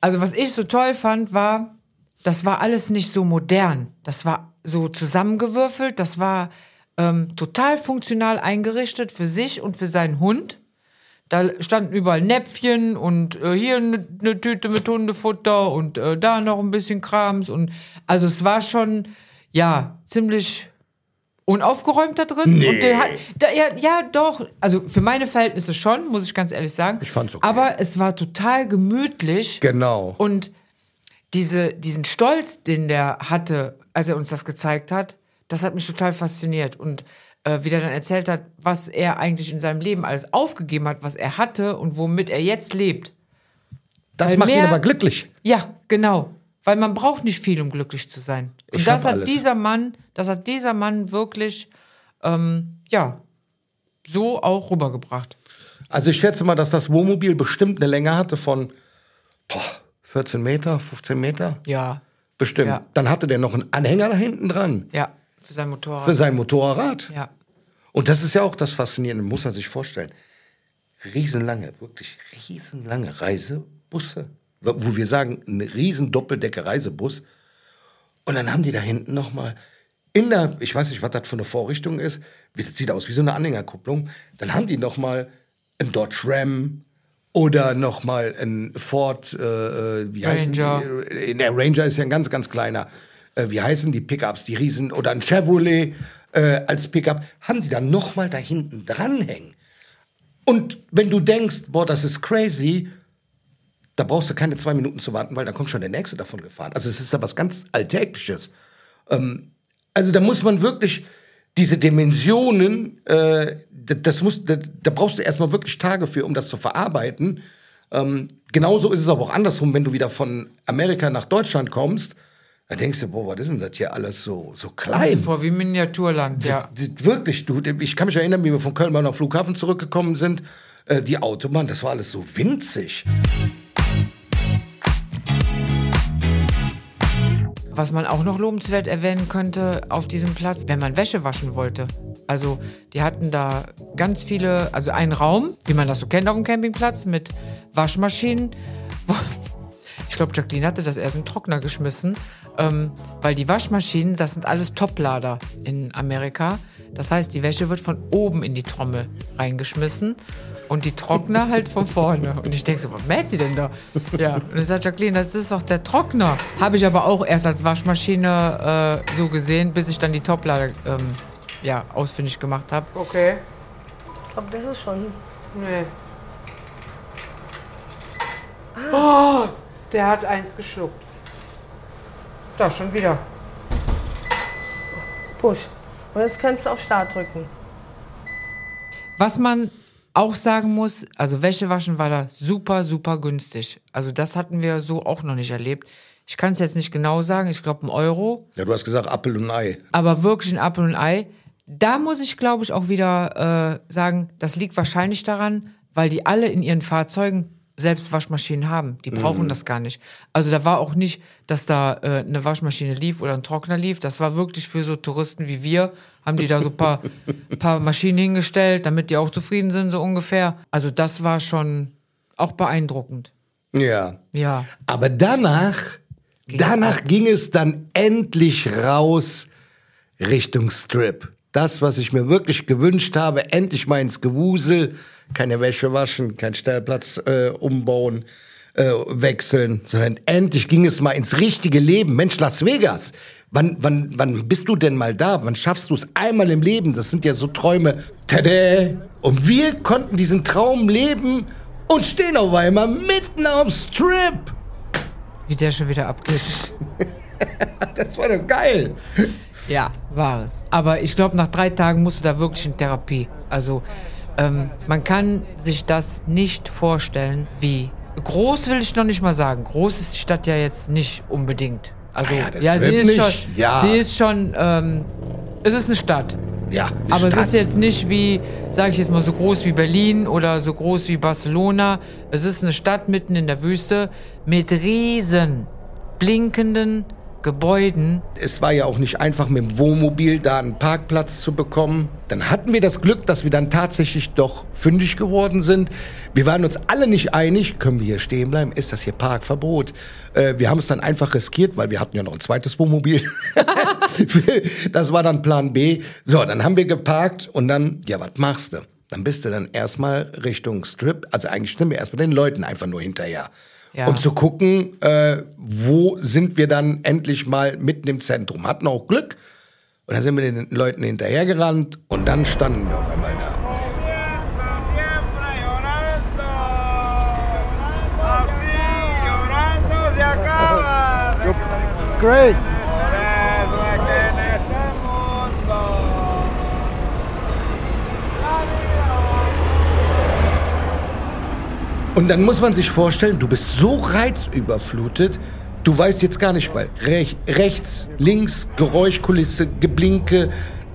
Speaker 1: Also was ich so toll fand, war, das war alles nicht so modern. Das war so zusammengewürfelt, das war total funktional eingerichtet für sich und für seinen Hund. Da standen überall Näpfchen und hier eine Tüte mit Hundefutter und da noch ein bisschen Krams. Und also es war schon, ja, ziemlich unaufgeräumt da drin.
Speaker 2: Nee.
Speaker 1: Und der hat, ja, doch. Also für meine Verhältnisse schon, muss ich ganz ehrlich sagen.
Speaker 2: Ich fand's okay.
Speaker 1: Aber es war total gemütlich.
Speaker 2: Genau.
Speaker 1: Und diesen Stolz, den der hatte, als er uns das gezeigt hat, das hat mich total fasziniert. Und wie der dann erzählt hat, was er eigentlich in seinem Leben alles aufgegeben hat, was er hatte und womit er jetzt lebt.
Speaker 2: Das
Speaker 1: Weil
Speaker 2: macht ihn
Speaker 1: mehr-
Speaker 2: aber glücklich.
Speaker 1: Ja, genau. Weil man braucht nicht viel, um glücklich zu sein. Und
Speaker 2: Ich
Speaker 1: das
Speaker 2: hab
Speaker 1: hat
Speaker 2: alles.
Speaker 1: dieser Mann wirklich, so auch rübergebracht.
Speaker 2: Also ich schätze mal, dass das Wohnmobil bestimmt eine Länge hatte von 14 Meter, 15 Meter.
Speaker 1: Ja,
Speaker 2: Bestimmt.
Speaker 1: Ja.
Speaker 2: Dann hatte der noch einen Anhänger da hinten dran.
Speaker 1: ja, für sein Motorrad.
Speaker 2: Für sein Motorrad.
Speaker 1: Ja.
Speaker 2: Und das ist ja auch das Faszinierende, muss man sich vorstellen. Riesenlange, wirklich riesenlange Reisebusse. Wo wir sagen, ein riesen Doppeldecke-Reisebus. Und dann haben die da hinten nochmal ich weiß nicht, was das für eine Vorrichtung ist, das sieht aus wie so eine Anhängerkupplung. Dann haben die nochmal einen Dodge Ram oder nochmal einen Ford, wie heißen
Speaker 1: Ranger.
Speaker 2: die? Der Ranger ist ja ein ganz, ganz kleiner. Wie heißen die Pickups, die riesen, oder ein Chevrolet als Pickup, haben sie dann nochmal da hinten dranhängen. Und wenn du denkst, boah, das ist crazy, da brauchst du keine 2 Minuten zu warten, weil da kommt schon der Nächste davon gefahren. Also es ist ja was ganz Alltägliches. Also da muss man wirklich diese Dimensionen, da brauchst du erstmal wirklich Tage für, um das zu verarbeiten. Genauso ist es aber auch andersrum, wenn du wieder von Amerika nach Deutschland kommst, da denkst du, boah, was ist denn das hier alles so klein?
Speaker 1: Also vor wie Miniaturland, ja.
Speaker 2: Wirklich, ich kann mich erinnern, wie wir von Köln mal nach Flughafen zurückgekommen sind. Die Autobahn, das war alles so winzig.
Speaker 1: Was man auch noch lobenswert erwähnen könnte auf diesem Platz, wenn man Wäsche waschen wollte. Also die hatten da ganz viele, also einen Raum, wie man das so kennt auf dem Campingplatz, mit Waschmaschinen. Ich glaube, Jacqueline hatte das erst in den Trockner geschmissen, weil die Waschmaschinen, das sind alles Toplader in Amerika. Das heißt, die Wäsche wird von oben in die Trommel reingeschmissen und die Trockner halt von vorne. Und ich denke so, was merkt die denn da? Ja, und dann sagt Jacqueline, das ist doch der Trockner. Habe ich aber auch erst als Waschmaschine so gesehen, bis ich dann die Toplader ausfindig gemacht habe. Okay.
Speaker 6: Ich glaube, das ist schon.
Speaker 1: Nee. Oh, der hat eins geschluckt. Da, schon wieder.
Speaker 6: Push. Und jetzt kannst du auf Start drücken.
Speaker 1: Was man auch sagen muss, also Wäsche waschen war da super, super günstig. Also das hatten wir so auch noch nicht erlebt. Ich kann es jetzt nicht genau sagen, ich glaube 1 Euro.
Speaker 2: Ja, du hast gesagt Apfel und Ei.
Speaker 1: Aber wirklich ein Apfel und Ei. Da muss ich, glaube ich, auch wieder sagen, das liegt wahrscheinlich daran, weil die alle in ihren Fahrzeugen selbst Waschmaschinen haben. Die brauchen das gar nicht. Also da war auch nicht, dass da eine Waschmaschine lief oder ein Trockner lief. Das war wirklich für so Touristen wie wir. Haben die da so ein paar Maschinen hingestellt, damit die auch zufrieden sind, so ungefähr. Also das war schon auch beeindruckend.
Speaker 2: Ja.
Speaker 1: Ja.
Speaker 2: Aber danach ging es dann endlich raus Richtung Strip. Das, was ich mir wirklich gewünscht habe, endlich mal ins Gewusel. Keine Wäsche waschen, keinen Stellplatz umbauen, wechseln, sondern endlich ging es mal ins richtige Leben. Mensch, Las Vegas, wann bist du denn mal da? Wann schaffst du es einmal im Leben? Das sind ja so Träume. Tada! Und wir konnten diesen Traum leben und stehen auf einmal mitten am Strip.
Speaker 1: Wie der schon wieder abgeht.
Speaker 2: Das war doch geil.
Speaker 1: Ja, war es. Aber ich glaube, nach 3 Tagen musst du da wirklich in Therapie. Also, man kann sich das nicht vorstellen, wie groß will ich noch nicht mal sagen. Groß ist die Stadt ja jetzt nicht unbedingt. Also, sie ist schon, es ist eine Stadt.
Speaker 2: Ja,
Speaker 1: Aber
Speaker 2: Stadt.
Speaker 1: es ist jetzt nicht wie, sage ich jetzt mal, so groß wie Berlin oder so groß wie Barcelona. Es ist eine Stadt mitten in der Wüste mit riesen, blinkenden Gebäuden.
Speaker 2: Es war ja auch nicht einfach, mit dem Wohnmobil da einen Parkplatz zu bekommen. Dann hatten wir das Glück, dass wir dann tatsächlich doch fündig geworden sind. Wir waren uns alle nicht einig, können wir hier stehen bleiben? Ist das hier Parkverbot? Wir haben es dann einfach riskiert, weil wir hatten ja noch ein zweites Wohnmobil. Das war dann Plan B. So, dann haben wir geparkt und dann, ja, was machst du? Dann bist du dann erstmal Richtung Strip, also eigentlich sind wir erstmal den Leuten einfach nur hinterher. Ja. Und zu gucken, wo sind wir dann endlich mal mitten im Zentrum. Hatten auch Glück. Und dann sind wir den Leuten hinterhergerannt und dann standen wir auf einmal da.
Speaker 4: It's great.
Speaker 2: Und dann muss man sich vorstellen, du bist so reizüberflutet, du weißt jetzt gar nicht mal. Rechts, links, Geräuschkulisse, Geblinke,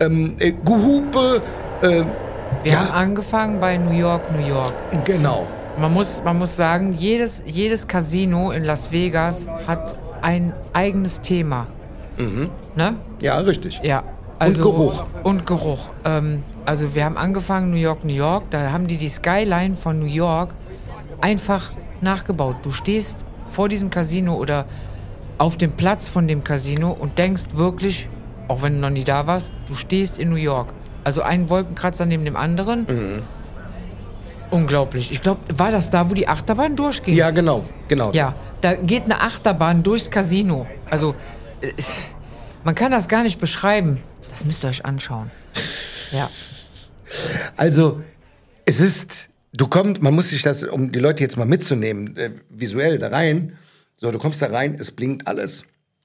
Speaker 2: Gehupe.
Speaker 1: Wir haben angefangen bei New York, New York.
Speaker 2: Genau.
Speaker 1: Man muss sagen, jedes Casino in Las Vegas hat ein eigenes Thema.
Speaker 2: Mhm.
Speaker 1: Ne?
Speaker 2: Ja, richtig.
Speaker 1: Ja. Also, und Geruch. Also wir haben angefangen New York, New York. Da haben die Skyline von New York einfach nachgebaut. Du stehst vor diesem Casino oder auf dem Platz von dem Casino und denkst wirklich, auch wenn du noch nie da warst, du stehst in New York. Also ein Wolkenkratzer neben dem anderen. Mhm. Unglaublich. Ich glaube, war das da, wo die Achterbahn durchging?
Speaker 2: Ja, genau.
Speaker 1: Ja, da geht eine Achterbahn durchs Casino. Also, man kann das gar nicht beschreiben. Das müsst ihr euch anschauen. Ja.
Speaker 2: Also, es ist... man muss sich das, um die Leute jetzt mal mitzunehmen, visuell da rein. So, du kommst da rein, es blinkt alles.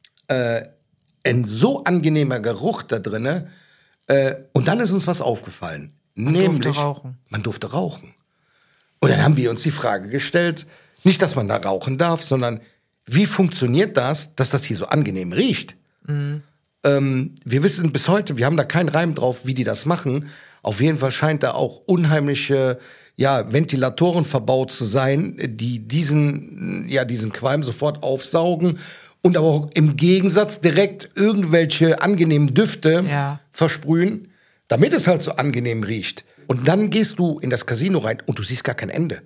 Speaker 2: Ein so angenehmer Geruch da drinne. Und dann ist uns was aufgefallen. Man durfte rauchen. Und dann haben wir uns die Frage gestellt, nicht, dass man da rauchen darf, sondern wie funktioniert das, dass das hier so angenehm riecht? Mhm. Wir wissen bis heute, wir haben da keinen Reim drauf, wie die das machen. Auf jeden Fall scheint da auch unheimliche Ventilatoren verbaut zu sein, die diesen Qualm sofort aufsaugen und aber auch im Gegensatz direkt irgendwelche angenehmen Düfte versprühen, damit es halt so angenehm riecht. Und dann gehst du in das Casino rein und du siehst gar kein Ende.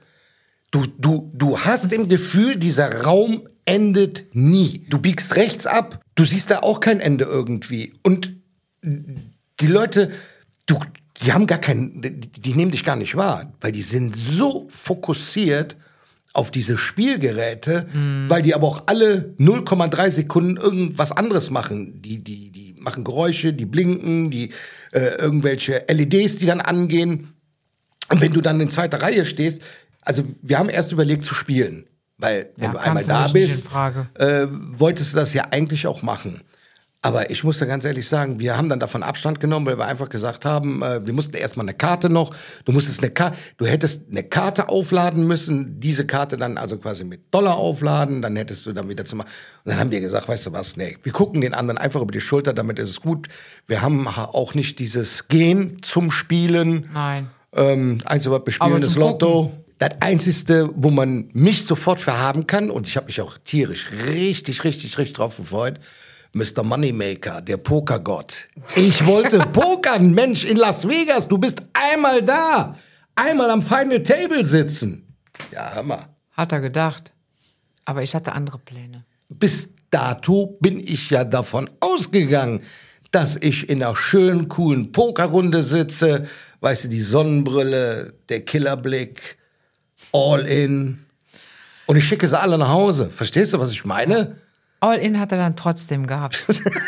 Speaker 2: Du hast im Gefühl, dieser Raum endet nie. Du biegst rechts ab, du siehst da auch kein Ende irgendwie. Und die Leute, die haben die nehmen dich gar nicht wahr, weil die sind so fokussiert auf diese Spielgeräte, weil die aber auch alle 0,3 Sekunden irgendwas anderes machen. Die machen Geräusche, die blinken, die irgendwelche LEDs, die dann angehen. Und wenn du dann in zweiter Reihe stehst, also wir haben erst überlegt zu spielen, weil wenn du einmal da bist, wolltest du das ja eigentlich auch machen. Aber ich muss da ganz ehrlich sagen, wir haben dann davon Abstand genommen, weil wir einfach gesagt haben, wir mussten erstmal eine Karte noch, du hättest eine Karte aufladen müssen, diese Karte dann also quasi mit $, aufladen, dann hättest du dann wieder zu machen. Und dann haben wir gesagt, weißt du was, nee, wir gucken den anderen einfach über die Schulter, damit ist es gut. Wir haben auch nicht dieses Gehen zum Spielen.
Speaker 1: Nein.
Speaker 2: Einzige, was bespielen, ist Lotto. Gucken. Das Einzige, wo man mich sofort verhaben kann, und ich habe mich auch tierisch richtig drauf gefreut, Mr. Moneymaker, der Pokergott. Ich wollte pokern, Mensch, in Las Vegas. Du bist einmal da. Einmal am Final Table sitzen. Ja, Hammer.
Speaker 1: Hat er gedacht. Aber ich hatte andere Pläne.
Speaker 2: Bis dato bin ich ja davon ausgegangen, dass ich in einer schönen, coolen Pokerrunde sitze. Weißt du, die Sonnenbrille, der Killerblick, all in. Und ich schicke sie alle nach Hause. Verstehst du, was ich meine?
Speaker 1: All-in hat er dann trotzdem gehabt.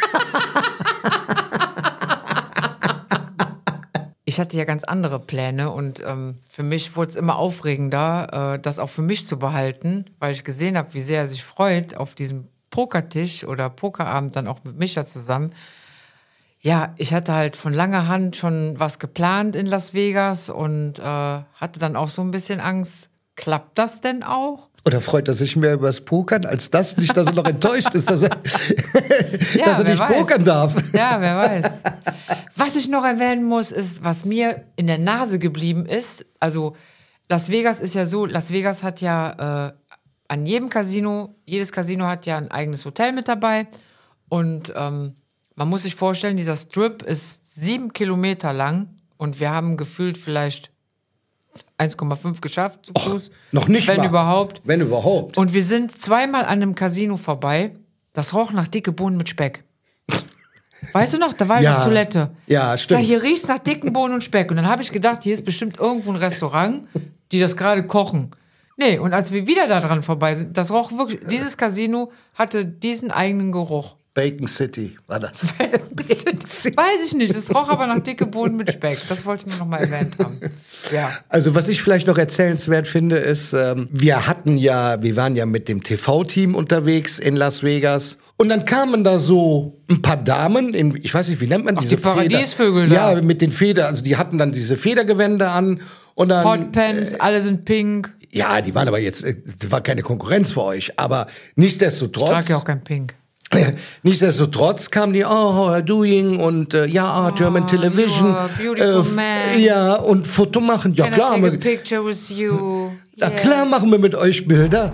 Speaker 1: Ich hatte ja ganz andere Pläne und für mich wurde es immer aufregender, das auch für mich zu behalten, weil ich gesehen habe, wie sehr er sich freut auf diesem Pokertisch oder Pokerabend dann auch mit Micha zusammen. Ja, ich hatte halt von langer Hand schon was geplant in Las Vegas und hatte dann auch so ein bisschen Angst, klappt das denn auch?
Speaker 2: Oder freut er sich mehr über das Pokern als das? Nicht, dass er noch enttäuscht ist, dass er nicht pokern darf.
Speaker 1: Ja, wer weiß. Was ich noch erwähnen muss, ist, was mir in der Nase geblieben ist. Also Las Vegas ist ja so, Las Vegas hat ja an jedem Casino, jedes Casino hat ja ein eigenes Hotel mit dabei. Und man muss sich vorstellen, dieser Strip ist 7 Kilometer lang und wir haben gefühlt vielleicht 1,5 geschafft zu Fuß.
Speaker 2: Noch nicht
Speaker 1: wenn
Speaker 2: mal.
Speaker 1: überhaupt.
Speaker 2: Wenn überhaupt.
Speaker 1: Und wir sind zweimal an einem Casino vorbei. Das roch nach dicke Bohnen mit Speck. Weißt du noch, da war ich
Speaker 2: Ja.
Speaker 1: auf Toilette.
Speaker 2: Ja,
Speaker 1: Ich sag,
Speaker 2: stimmt.
Speaker 1: hier riecht's nach dicken Bohnen und Speck. Und dann habe ich gedacht, hier ist bestimmt irgendwo ein Restaurant, die das gerade kochen. Nee, und als wir wieder da dran vorbei sind, das roch wirklich, dieses Casino hatte diesen eigenen Geruch.
Speaker 2: Bacon City war das.
Speaker 1: Weiß ich nicht, es roch aber nach dicke Bohnen mit Speck. Das wollte ich nur noch mal erwähnt haben. Ja.
Speaker 2: Also was ich vielleicht noch erzählenswert finde, ist, wir waren ja mit dem TV-Team unterwegs in Las Vegas. Und dann kamen da so ein paar Damen, ich weiß nicht, wie nennt man diese
Speaker 1: die Paradiesvögel
Speaker 2: Feder?
Speaker 1: da.
Speaker 2: Ja, mit den Feder, also die hatten dann diese Federgewände an. Und dann,
Speaker 1: Hotpants, alle sind pink.
Speaker 2: ja, die waren aber jetzt, das war keine Konkurrenz für euch. Aber nichtsdestotrotz.
Speaker 1: Ich trage ja auch kein Pink.
Speaker 2: Nichtsdestotrotz kamen die, how are you doing? Und German Television.
Speaker 1: you are a beautiful man.
Speaker 2: Ja, und Foto machen. Ja,
Speaker 1: Can
Speaker 2: klar.
Speaker 1: I take a picture with you?
Speaker 2: Ja, klar machen wir mit euch Bilder.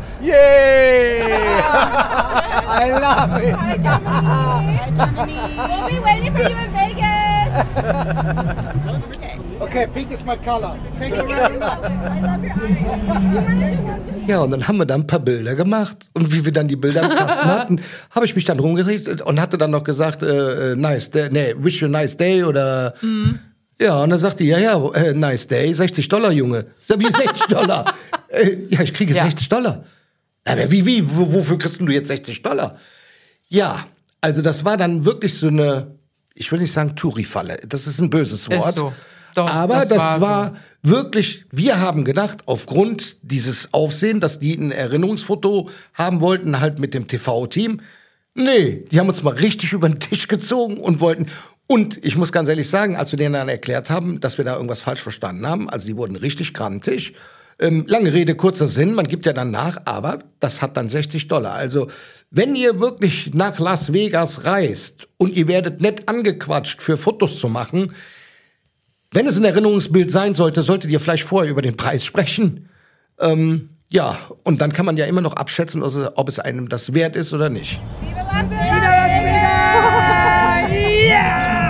Speaker 4: I love it.
Speaker 7: Hi, Germany. We'll be waiting for you in Vegas.
Speaker 4: Okay, pink is my color. Thank you very much.
Speaker 7: I love your eyes.
Speaker 2: Ja, und dann haben wir da ein paar Bilder gemacht. Und wie wir dann die Bilder im Kasten hatten, habe ich mich dann rumgedreht und hatte dann noch gesagt, nice day, wish you a nice day oder... Ja, und dann sagte die, nice day, $60, Junge. Sag, wie $60? Ja, ich kriege
Speaker 1: Ja.
Speaker 2: $60. Aber wie, wofür kriegst du jetzt $60? Ja, also das war dann wirklich so eine, ich will nicht sagen Touri-Falle, das ist ein böses Wort.
Speaker 1: Ist so. Doch,
Speaker 2: aber
Speaker 1: das
Speaker 2: das
Speaker 1: war
Speaker 2: war wirklich, wir haben gedacht, aufgrund dieses Aufsehen, dass die ein Erinnerungsfoto haben wollten, halt mit dem TV-Team. Nee, die haben uns mal richtig über den Tisch gezogen und wollten. Und ich muss ganz ehrlich sagen, als wir denen dann erklärt haben, dass wir da irgendwas falsch verstanden haben, also die wurden richtig grantig. Lange Rede, kurzer Sinn, man gibt ja dann nach, aber das hat dann $60. Also, wenn ihr wirklich nach Las Vegas reist und ihr werdet nett angequatscht für Fotos zu machen, wenn es ein Erinnerungsbild sein sollte, solltet ihr vielleicht vorher über den Preis sprechen. Ja, und dann kann man ja immer noch abschätzen, ob es einem das wert ist oder nicht.
Speaker 7: Viva Las Vegas!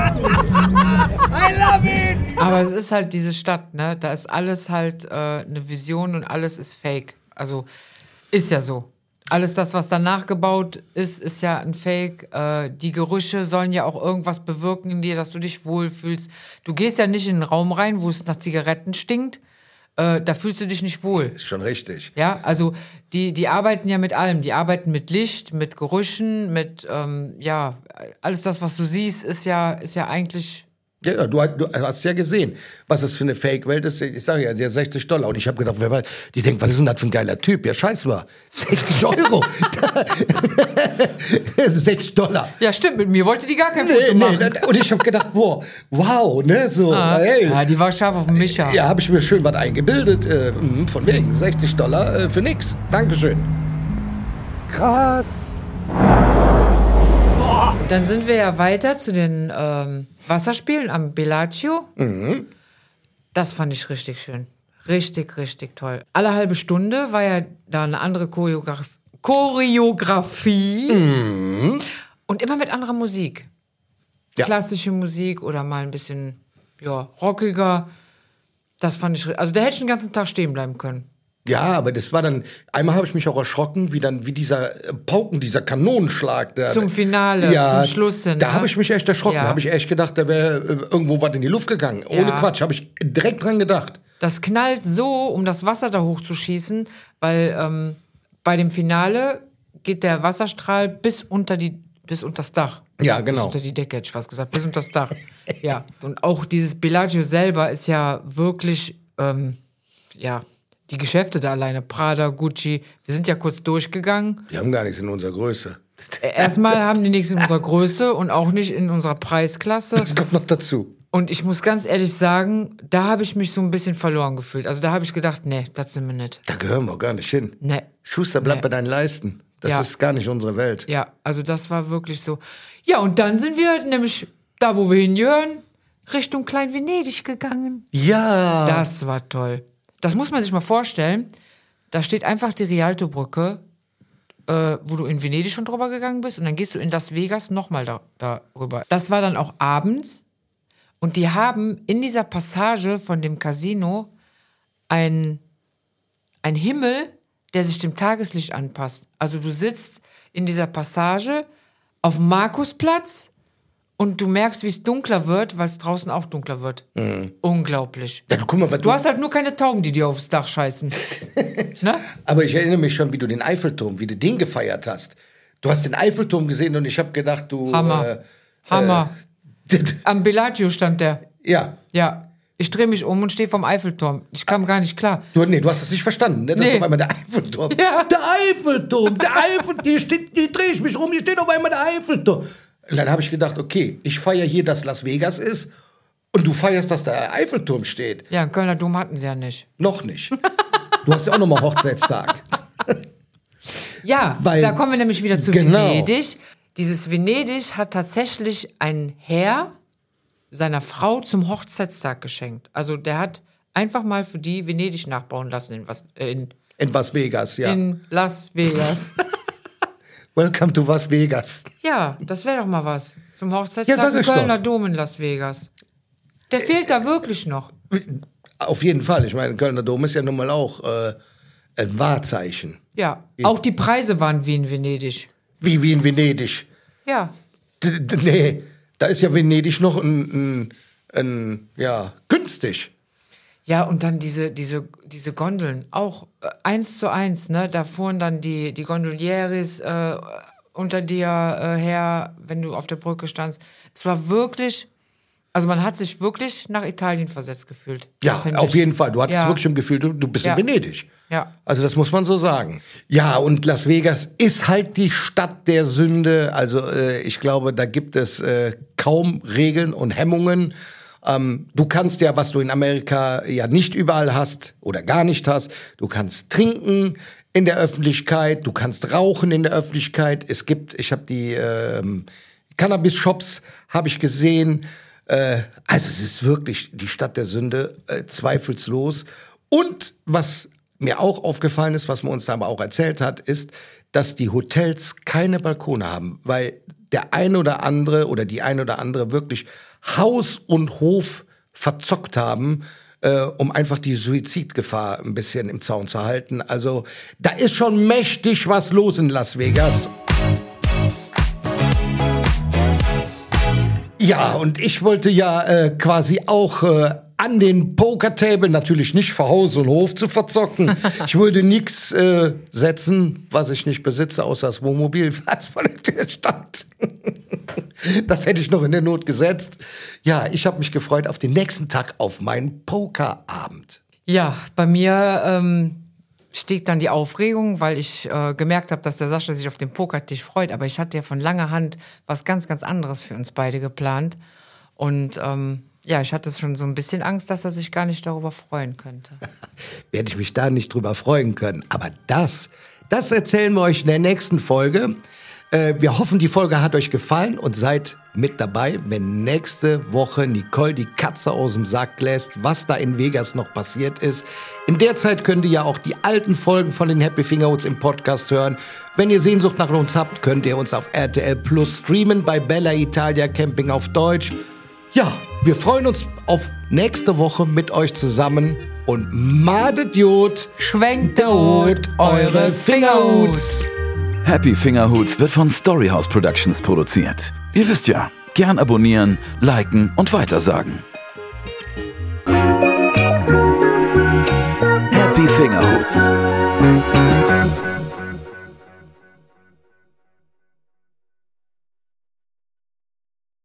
Speaker 1: Aber es ist halt diese Stadt, ne? Da ist alles halt eine Vision und alles ist fake. Also ist ja so. Alles das, was danach gebaut ist, ist ja ein Fake. Die Gerüche sollen ja auch irgendwas bewirken in dir, dass du dich wohlfühlst. Du gehst ja nicht in einen Raum rein, wo es nach Zigaretten stinkt. Da fühlst du dich nicht wohl.
Speaker 2: Ist schon richtig.
Speaker 1: Ja, also die arbeiten ja mit allem. Die arbeiten mit Licht, mit Gerüchen, mit alles das, was du siehst, ist ja eigentlich.
Speaker 2: Ja, du hast ja gesehen, was das für eine Fake-Welt ist. Ich sage ja, der $60. Und ich habe gedacht, wer weiß, die denkt, was ist denn das für ein geiler Typ? Ja, scheiß mal. €60. $60.
Speaker 1: Ja, stimmt, mit mir wollte die gar kein Foto machen.
Speaker 2: Und ich habe gedacht, boah, wow, ne, so, hey.
Speaker 1: Ja, die war scharf auf den Mischer.
Speaker 2: Ja, habe ich mir schön was eingebildet. Von wegen, $60 für nix. Dankeschön.
Speaker 4: Krass.
Speaker 1: Dann sind wir ja weiter zu den Wasserspielen am Bellagio. Das fand ich richtig schön. Richtig, richtig toll. Alle halbe Stunde war ja da eine andere Choreografie. Und immer mit anderer Musik.
Speaker 2: Ja.
Speaker 1: Klassische Musik oder mal ein bisschen rockiger. Das fand ich... Also da hätte ich den ganzen Tag stehen bleiben können.
Speaker 2: Ja, aber das war dann, einmal habe ich mich auch erschrocken, wie dieser dieser Kanonenschlag.
Speaker 1: Zum Finale, zum Schluss hin.
Speaker 2: Da
Speaker 1: ne?
Speaker 2: habe ich mich echt erschrocken.
Speaker 1: Ja.
Speaker 2: Da habe ich echt gedacht, da wäre irgendwo was in die Luft gegangen. Ohne
Speaker 1: Ja.
Speaker 2: Quatsch, habe ich direkt dran gedacht.
Speaker 1: Das knallt so, um das Wasser da hochzuschießen, weil bei dem Finale geht der Wasserstrahl bis unter das Dach.
Speaker 2: Ja, genau.
Speaker 1: Bis unter die Decke, hätte ich fast gesagt. Bis unter das Dach. Ja. Und auch dieses Bellagio selber ist ja wirklich, die Geschäfte da alleine, Prada, Gucci, wir sind ja kurz durchgegangen.
Speaker 2: Die haben gar nichts in unserer Größe.
Speaker 1: Erstmal haben die nichts in unserer Größe und auch nicht in unserer Preisklasse.
Speaker 2: Das kommt noch dazu.
Speaker 1: Und ich muss ganz ehrlich sagen, da habe ich mich so ein bisschen verloren gefühlt. Also da habe ich gedacht, nee, das sind wir nicht.
Speaker 2: Da gehören wir gar nicht hin.
Speaker 1: Nee.
Speaker 2: Schuster, bleib
Speaker 1: Nee.
Speaker 2: bei deinen Leisten. Das
Speaker 1: Ja.
Speaker 2: ist gar nicht unsere Welt.
Speaker 1: Ja, also das war wirklich so. Ja, und dann sind wir nämlich da, wo wir hingehören, Richtung Klein-Venedig gegangen.
Speaker 2: Ja.
Speaker 1: Das war toll. Das muss man sich mal vorstellen. Da steht einfach die Rialto-Brücke wo du in Venedig schon drüber gegangen bist und dann gehst du in Las Vegas nochmal darüber. Das war dann auch abends und die haben in dieser Passage von dem Casino ein Himmel, der sich dem Tageslicht anpasst. Also du sitzt in dieser Passage auf dem Markusplatz und du merkst, wie es dunkler wird, weil es draußen auch dunkler wird. Unglaublich.
Speaker 2: Ja, guck mal,
Speaker 1: Du hast halt nur keine Tauben, die dir aufs Dach scheißen. Ne?
Speaker 2: Aber ich erinnere mich schon, wie du den Eiffelturm, wie du den gefeiert hast. Du hast den Eiffelturm gesehen und ich habe gedacht, du...
Speaker 1: Hammer. Am Bellagio stand der.
Speaker 2: Ja.
Speaker 1: Ja. Ich drehe mich um und stehe vom Eiffelturm. Ich kam gar nicht klar.
Speaker 2: Du hast das nicht verstanden, ne? Das ist auf einmal der Eiffelturm.
Speaker 1: Ja.
Speaker 2: Der Eiffelturm, hier drehe ich mich rum, hier steht auf einmal der Eiffelturm. Und dann habe ich gedacht, okay, ich feiere hier, dass Las Vegas ist und du feierst, dass der Eiffelturm steht.
Speaker 1: Ja, einen Kölner Dom hatten sie ja nicht.
Speaker 2: Noch nicht. Du hast ja auch noch mal Hochzeitstag.
Speaker 1: Ja,
Speaker 2: Weil,
Speaker 1: da kommen wir nämlich wieder zu
Speaker 2: genau.
Speaker 1: Venedig. Dieses Venedig hat tatsächlich ein Herr seiner Frau zum Hochzeitstag geschenkt. Also der hat einfach mal für die Venedig nachbauen lassen in
Speaker 2: Las Vegas, ja.
Speaker 1: In Las Vegas.
Speaker 2: Welcome to Las Vegas.
Speaker 1: Ja, das wäre doch mal was. Zum Hochzeitstag
Speaker 2: Ja, sag
Speaker 1: im
Speaker 2: ich
Speaker 1: Kölner
Speaker 2: doch.
Speaker 1: Dom in Las Vegas. Der fehlt da wirklich noch.
Speaker 2: Auf jeden Fall. Ich meine, Kölner Dom ist ja nun mal auch ein Wahrzeichen.
Speaker 1: Ja, auch die Preise waren wie in Venedig.
Speaker 2: Wie in Venedig.
Speaker 1: Ja.
Speaker 2: Nee, da ist ja Venedig noch günstig.
Speaker 1: Ja, und dann diese Gondeln, auch 1:1, ne? Da fuhren dann die Gondolieris unter dir her, wenn du auf der Brücke standst. Es war wirklich, also man hat sich wirklich nach Italien versetzt gefühlt.
Speaker 2: Ja, auf jeden Fall. Du hattest
Speaker 1: Ja.
Speaker 2: wirklich im Gefühl, du bist in Venedig.
Speaker 1: Ja.
Speaker 2: Also das muss man so sagen. Ja, und Las Vegas ist halt die Stadt der Sünde. Also ich glaube, da gibt es kaum Regeln und Hemmungen. Du kannst ja, was du in Amerika ja nicht überall hast oder gar nicht hast, du kannst trinken in der Öffentlichkeit, du kannst rauchen in der Öffentlichkeit. Ich habe die Cannabis-Shops, habe ich gesehen. Also es ist wirklich die Stadt der Sünde, zweifellos. Und was mir auch aufgefallen ist, was man uns da aber auch erzählt hat, ist, dass die Hotels keine Balkone haben, weil der eine oder andere oder die eine oder andere wirklich Haus und Hof verzockt haben, um einfach die Suizidgefahr ein bisschen im Zaun zu halten. Also da ist schon mächtig was los in Las Vegas. Ja, und ich wollte ja quasi auch an den Pokertable, natürlich nicht für Haus und Hof zu verzocken. Ich würde nichts setzen, was ich nicht besitze, außer das Wohnmobil, was vor der Tür stand. Das hätte ich noch in der Not gesetzt. Ja, ich habe mich gefreut auf den nächsten Tag, auf meinen Pokerabend.
Speaker 1: Ja, bei mir stieg dann die Aufregung, weil ich gemerkt habe, dass der Sascha sich auf den Pokertisch freut. Aber ich hatte ja von langer Hand was ganz, ganz anderes für uns beide geplant. Und ja, ich hatte schon so ein bisschen Angst, dass er sich gar nicht darüber freuen könnte.
Speaker 2: Werde ich mich da nicht drüber freuen können. Aber das erzählen wir euch in der nächsten Folge. Wir hoffen, die Folge hat euch gefallen und seid mit dabei, wenn nächste Woche Nicole die Katze aus dem Sack lässt, was da in Vegas noch passiert ist. In der Zeit könnt ihr ja auch die alten Folgen von den Happy Fingerhoods im Podcast hören. Wenn ihr Sehnsucht nach uns habt, könnt ihr uns auf RTL Plus streamen bei Bella Italia Camping auf Deutsch. Ja, wir freuen uns auf nächste Woche mit euch zusammen und madet Jod,
Speaker 1: Schwenkt der Hut, eure Fingerhuts.
Speaker 3: Happy Fingerhoots wird von Storyhouse Productions produziert. Ihr wisst ja, gern abonnieren, liken und weitersagen. Happy Fingerhoots.